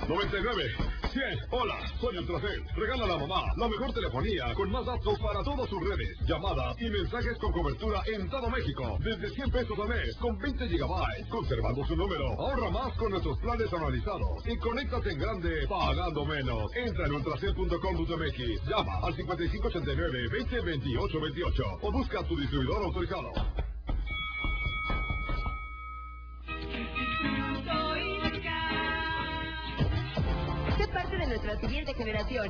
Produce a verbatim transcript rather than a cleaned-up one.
noventa y nueve, cien. Hola, soy Ultracel. Regala a la mamá la mejor telefonía con más datos para todas sus redes, llamadas y mensajes con cobertura en todo México. Desde cien pesos al mes, con veinte gigabytes, conservando su número. Ahorra más con nuestros planes analizados y conéctate en grande pagando menos. Entra en ultracel punto com punto m x, llama al cincuenta y cinco ochenta y nueve, veinte, veintiocho veintiocho o busca a tu distribuidor autorizado. Sé parte de nuestra siguiente generación